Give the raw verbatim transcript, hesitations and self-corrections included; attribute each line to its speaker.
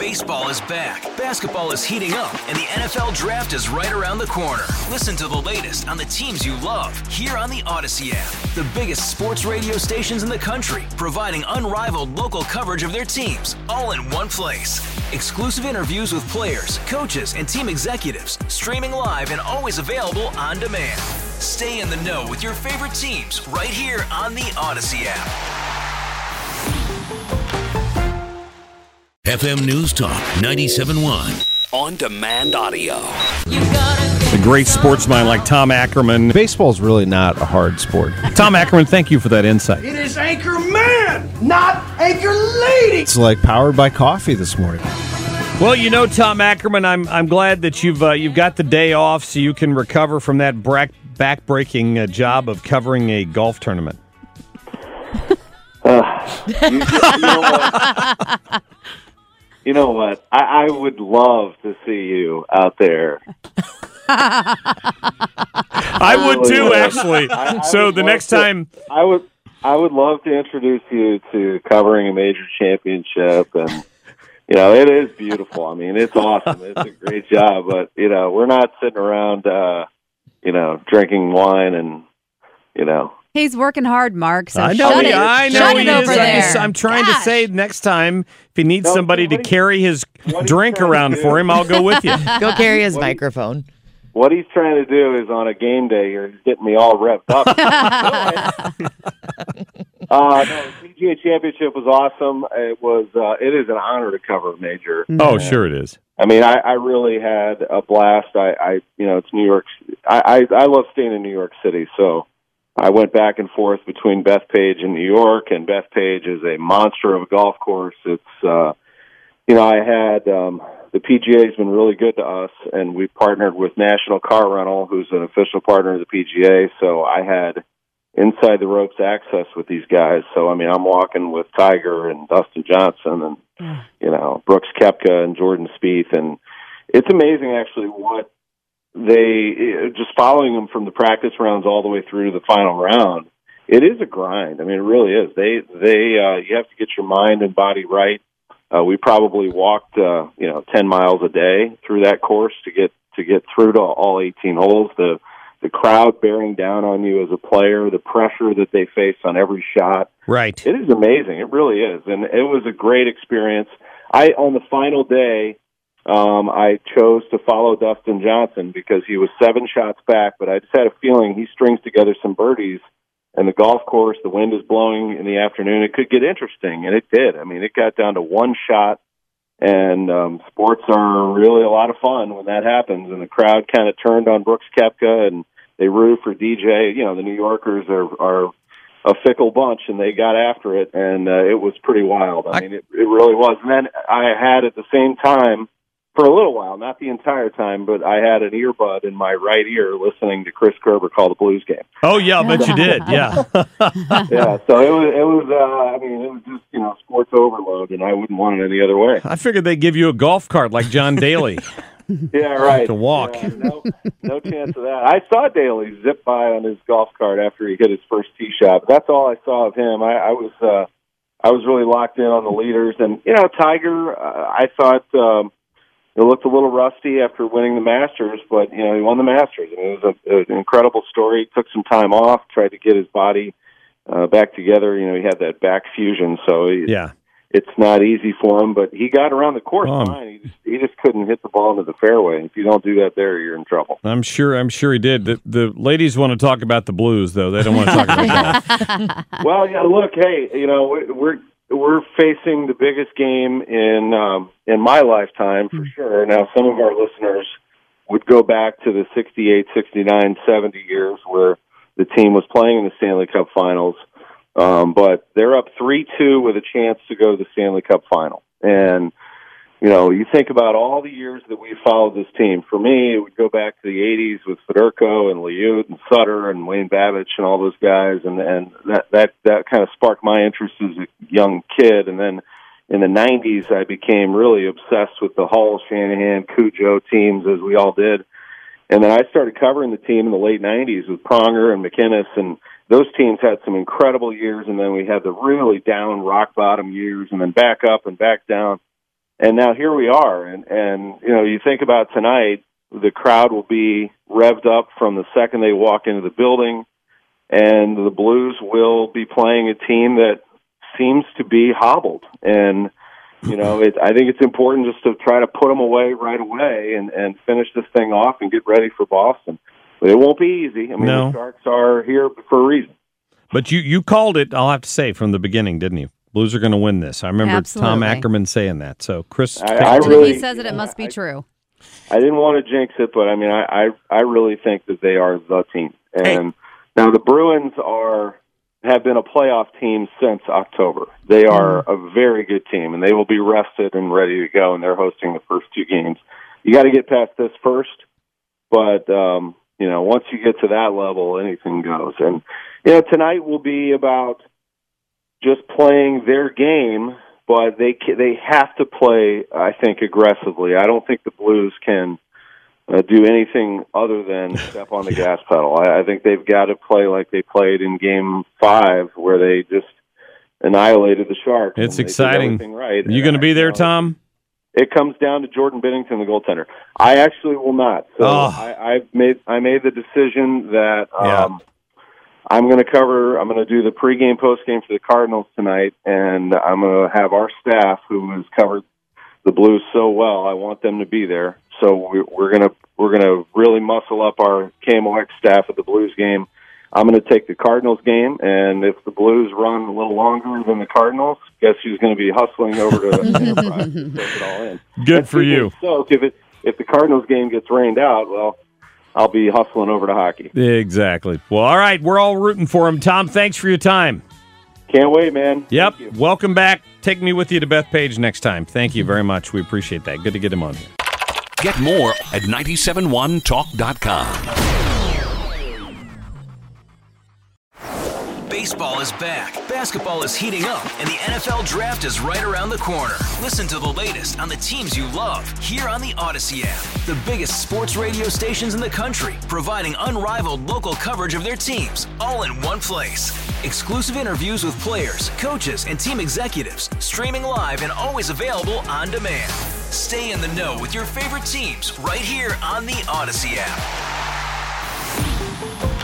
Speaker 1: Baseball is back, basketball is heating up, and the N F L Draft is right around the corner. Listen to the latest on the teams you love here on the Odyssey app. The biggest sports radio stations in the country, providing unrivaled local coverage of their teams, all in one place. Exclusive interviews with players, coaches, and team executives, streaming live and always available on demand. Stay in the know with your favorite teams right here on the Odyssey app.
Speaker 2: F M News Talk ninety-seven point one.
Speaker 3: On demand audio.
Speaker 4: A great sportsman like Tom Ackerman.
Speaker 5: Baseball's really not a hard sport.
Speaker 4: Tom Ackerman, thank you for that insight.
Speaker 6: It is Anchor Man, not Anchor Lady.
Speaker 5: It's like powered by coffee this morning.
Speaker 4: Well, you know, Tom Ackerman, I'm I'm glad that you've uh, you've got the day off so you can recover from that back back-breaking uh, job of covering a golf tournament.
Speaker 7: Uh, you, you know what? You know what? I, I would love to see you out there.
Speaker 4: I would too, actually. I, I so the next
Speaker 7: to,
Speaker 4: time,
Speaker 7: I would, I would love to introduce you to covering a major championship, and you know, it is beautiful. I mean, it's awesome. It's a great job, but you know, we're not sitting around, uh, you know, drinking wine and you know.
Speaker 8: He's working hard, Mark. So
Speaker 4: I know
Speaker 8: shut
Speaker 4: he,
Speaker 8: it.
Speaker 4: I know
Speaker 8: shut
Speaker 4: he
Speaker 8: it
Speaker 4: is.
Speaker 8: over
Speaker 4: I'm,
Speaker 8: there.
Speaker 4: just, I'm trying
Speaker 8: Gosh.
Speaker 4: to say next time, if he needs
Speaker 7: No,
Speaker 4: somebody to
Speaker 7: he,
Speaker 4: carry his drink around for him, I'll go with you.
Speaker 9: Go carry his
Speaker 7: what
Speaker 9: microphone.
Speaker 7: He, what he's trying to do is on a game day here, he's getting me all revved up. uh, no, the P G A Championship was awesome. It was. Uh, it is an honor to cover a major.
Speaker 4: Oh, and, sure it is.
Speaker 7: I mean, I, I really had a blast. I, I, you know, it's New York. I, I, I love staying in New York City, so I went back and forth between Bethpage and New York, and Bethpage is a monster of a golf course. It's, uh, you know, I had um, the P G A has been really good to us, and we partnered with National Car Rental, who's an official partner of the P G A. So I had inside the ropes access with these guys. So I mean, I'm walking with Tiger and Dustin Johnson, and mm. you know, Brooks Koepka and Jordan Spieth, and it's amazing actually what. They just following them from the practice rounds all the way through to the final round. It is a grind. I mean, it really is. They, they, uh, you have to get your mind and body right. Uh, we probably walked, uh, you know, ten miles a day through that course to get to get through to all eighteen holes. The the crowd bearing down on you as a player, the pressure that they face on every shot.
Speaker 4: Right.
Speaker 7: It is amazing. It really is, and it was a great experience. I on the final day. Um, I chose to follow Dustin Johnson because he was seven shots back, but I just had a feeling he strings together some birdies, and the golf course, the wind is blowing in the afternoon. It could get interesting, and it did. I mean, it got down to one shot, and um, sports are really a lot of fun when that happens, and the crowd kind of turned on Brooks Koepka, and they rooted for D J. You know, the New Yorkers are, are a fickle bunch, and they got after it, and uh, it was pretty wild. I, I mean, it, it really was. And then I had at the same time, for a little while, not the entire time, but I had an earbud in my right ear listening to Chris Kerber call the Blues game.
Speaker 4: Oh, yeah, I bet you did, yeah.
Speaker 7: yeah, so it was, it was uh, I mean, it was just, you know, sports overload, and I wouldn't want it any other way.
Speaker 4: I figured they'd give you a golf cart like John Daly.
Speaker 7: Yeah, right.
Speaker 4: To walk.
Speaker 7: Yeah, no, no chance of that. I saw Daly zip by on his golf cart after he hit his first tee shot, but that's all I saw of him. I, I was uh, I was really locked in on the leaders, and, you know, Tiger, uh, I thought... Um, It looked a little rusty after winning the Masters, but, you know, he won the Masters. I mean, it was a, an incredible story. He took some time off, tried to get his body uh, back together. You know, he had that back fusion, so he,
Speaker 4: yeah.
Speaker 7: it's not easy for him. But he got around the course
Speaker 4: um,
Speaker 7: fine. He just, he just couldn't hit the ball into the fairway. If you don't do that there, you're in trouble.
Speaker 4: I'm sure I'm sure he did. The, the ladies want to talk about the Blues, though. They don't want to talk about golf.
Speaker 7: Well, yeah, look, hey, you know, we're... we're We're facing the biggest game in um, in my lifetime, for sure. Now, some of our listeners would go back to the sixty-eight, sixty-nine, seventy years where the team was playing in the Stanley Cup Finals. Um, but they're up three two with a chance to go to the Stanley Cup Final. And, you know, you think about all the years that we followed this team. For me, it would go back to the eighties with Federico and Liut and Sutter and Wayne Babich and all those guys, and, and that, that, that kind of sparked my interest as a young kid. And then in the nineties, I became really obsessed with the Hall, Shanahan, Cujo teams, as we all did. And then I started covering the team in the late nineties with Pronger and McInnes, and those teams had some incredible years, and then we had the really down, rock-bottom years, and then back up and back down. and now here we are. And, and, you know, you think about tonight, the crowd will be revved up from the second they walk into the building, and the Blues will be playing a team that seems to be hobbled. And, you know, it, I think it's important just to try to put them away right away and, and finish this thing off and get ready for Boston. But it won't be easy. I mean,
Speaker 4: no.
Speaker 7: the Sharks are here for a reason.
Speaker 4: But you, you called it, I'll have to say, from the beginning, didn't you? Blues are going to win this. I remember
Speaker 8: Absolutely.
Speaker 4: Tom Ackerman saying that. So, Chris,
Speaker 7: I, I really,
Speaker 8: if he says it, it must be
Speaker 7: I,
Speaker 8: true.
Speaker 7: I didn't want to jinx it, but I mean, I, I, I really think that they are the team. And hey. Now the Bruins are have been a playoff team since October. They are mm. a very good team, and they will be rested and ready to go, and they're hosting the first two games. You got to get past this first, but um, you know, once you get to that level, anything goes. And you know, tonight will be about just playing their game, but they they have to play, I think, aggressively. I don't think the Blues can uh, do anything other than step on the gas pedal. I, I think they've got to play like they played in Game Five, where they just annihilated the Sharks.
Speaker 4: It's exciting.
Speaker 7: Right.
Speaker 4: You going to be there, you know, Tom?
Speaker 7: It comes down to Jordan Binnington, the goaltender. I actually will not. So
Speaker 4: oh.
Speaker 7: I, I've made I made the decision that. Um,
Speaker 4: yeah.
Speaker 7: I'm going to cover, I'm going to do the pregame, postgame for the Cardinals tonight, and I'm going to have our staff, who has covered the Blues so well, I want them to be there. So we're, we're going to we're going to really muscle up our K M O X staff at the Blues game. I'm going to take the Cardinals game, and if the Blues run a little longer than the Cardinals, guess who's going to be hustling over to Enterprise to take it all in.
Speaker 4: Good
Speaker 7: and
Speaker 4: for you.
Speaker 7: So if it if the Cardinals game gets rained out, well, I'll be hustling over to hockey.
Speaker 4: Exactly. Well, all right. We're all rooting for him. Tom, thanks for your time.
Speaker 7: Can't wait, man.
Speaker 4: Yep. Welcome back. Take me with you to Bethpage next time. Thank you very much. We appreciate that. Good to get him on here.
Speaker 3: Get more at nine seven one talk dot com.
Speaker 1: Baseball is back, basketball is heating up, and the N F L Draft is right around the corner. Listen to the latest on the teams you love here on the Odyssey app. The biggest sports radio stations in the country, providing unrivaled local coverage of their teams, all in one place. Exclusive interviews with players, coaches, and team executives, streaming live and always available on demand. Stay in the know with your favorite teams right here on the Odyssey app.